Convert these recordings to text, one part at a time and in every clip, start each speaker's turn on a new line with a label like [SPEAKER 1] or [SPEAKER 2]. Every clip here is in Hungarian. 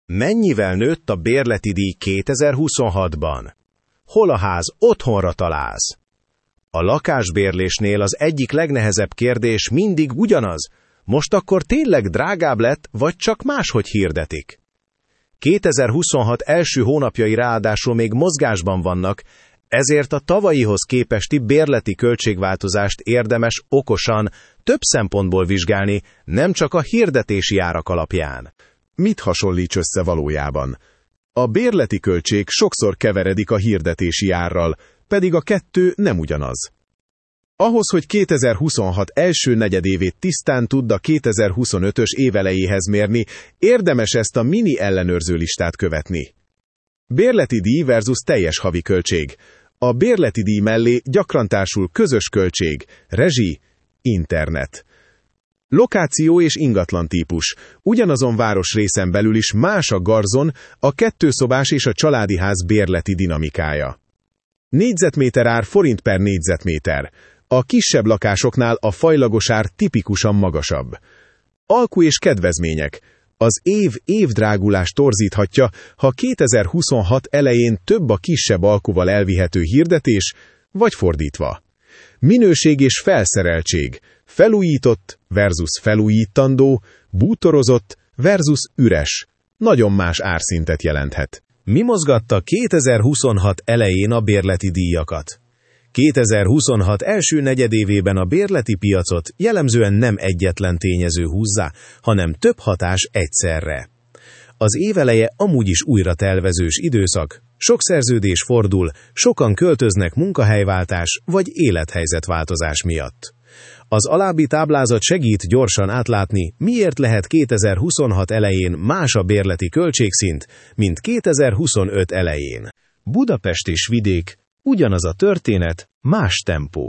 [SPEAKER 1] Mennyivel nőtt a bérleti díj 2026-ban? Hol a ház otthonra találsz? A lakásbérlésnél az egyik legnehezebb kérdés mindig ugyanaz. Most akkor tényleg drágább lett, vagy csak máshogy hirdetik? 2026 első hónapjai ráadásul még mozgásban vannak, ezért a tavalyihoz képesti bérleti költségváltozást érdemes okosan, több szempontból vizsgálni, nem csak a hirdetési árak alapján.
[SPEAKER 2] Mit hasonlíts össze valójában? A bérleti költség sokszor keveredik a hirdetési árral, pedig a kettő nem ugyanaz. Ahhoz, hogy 2026 első negyedévét tisztán tudd a 2025-ös évelejéhez mérni, érdemes ezt a mini ellenőrző listát követni. Bérleti díj versus teljes havi költség. A bérleti díj mellé gyakran társul közös költség, rezsi, internet. Lokáció és ingatlan típus. Ugyanazon városrészen belül is más a garzon, a kettőszobás és a családi ház bérleti dinamikája. Négyzetméter ár forint per négyzetméter. A kisebb lakásoknál a fajlagos ár tipikusan magasabb. Alku és kedvezmények. Az évdrágulás torzíthatja, ha 2026 elején több a kisebb alkuval elvihető hirdetés, vagy fordítva. Minőség és felszereltség. Felújított versus felújítandó, bútorozott versus üres. Nagyon más árszintet jelenthet.
[SPEAKER 1] Mi mozgatta 2026 elején a bérleti díjakat? 2026 első negyedévében a bérleti piacot jellemzően nem egyetlen tényező húzza, hanem több hatás egyszerre. Az éveleje amúgy is újra telvezős időszak, sok szerződés fordul, sokan költöznek munkahelyváltás vagy élethelyzetváltozás miatt. Az alábbi táblázat segít gyorsan átlátni, miért lehet 2026 elején más a bérleti költségszint, mint 2025 elején. Budapest és vidék, ugyanaz a történet, más tempó.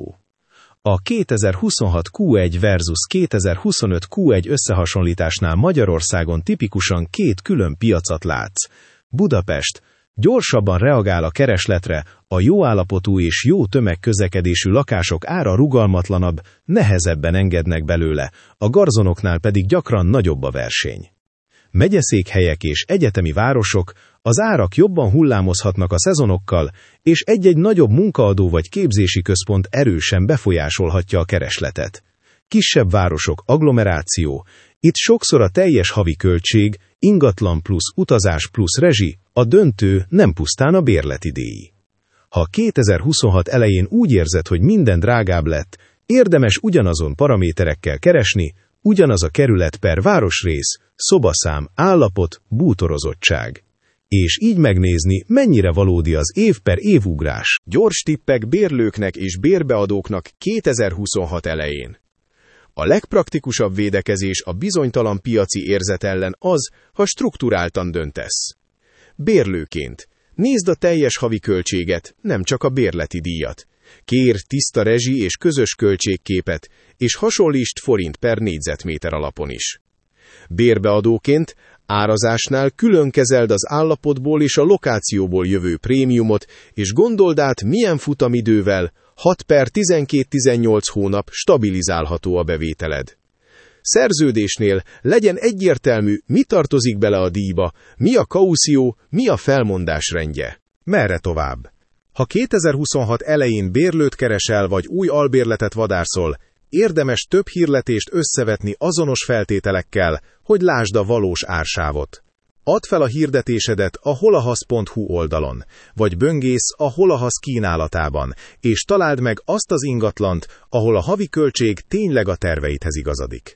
[SPEAKER 1] A 2026 Q1 versus 2025 Q1 összehasonlításnál Magyarországon tipikusan két külön piacot látsz. Budapest gyorsabban reagál a keresletre, a jó állapotú és jó tömegközlekedésű lakások ára rugalmatlanabb, nehezebben engednek belőle, a garzonoknál pedig gyakran nagyobb a verseny. Megyeszékhelyek és egyetemi városok, az árak jobban hullámozhatnak a szezonokkal, és egy-egy nagyobb munkaadó vagy képzési központ erősen befolyásolhatja a keresletet. Kisebb városok, agglomeráció, itt sokszor a teljes havi költség, ingatlan plusz utazás plusz rezsi, a döntő nem pusztán a bérleti díj. Ha 2026 elején úgy érzed, hogy minden drágább lett, érdemes ugyanazon paraméterekkel keresni, ugyanaz a kerület per városrész, szobaszám, állapot, bútorozottság. És így megnézni, mennyire valódi az év per év ugrás.
[SPEAKER 2] Gyors tippek bérlőknek és bérbeadóknak 2026 elején. A legpraktikusabb védekezés a bizonytalan piaci érzet ellen az, ha strukturáltan döntesz. Bérlőként nézd a teljes havi költséget, nem csak a bérleti díjat. Kér tiszta rezsi és közös költségképet, és hasonlítsd forint per négyzetméter alapon is. Bérbeadóként árazásnál külön kezeld az állapotból és a lokációból jövő prémiumot, és gondold át, milyen futamidővel 6 per 12-18 hónap stabilizálható a bevételed. Szerződésnél legyen egyértelmű, mi tartozik bele a díjba, mi a kaució, mi a felmondás rendje.
[SPEAKER 1] Merre tovább? Ha 2026 elején bérlőt keresel vagy új albérletet vadárszol, érdemes több hirletést összevetni azonos feltételekkel, hogy lásd a valós ársávot. Add fel a hirdetésedet a holahasz.hu oldalon, vagy böngész a Holahasz kínálatában, és találd meg azt az ingatlant, ahol a havi költség tényleg a terveidhez igazodik.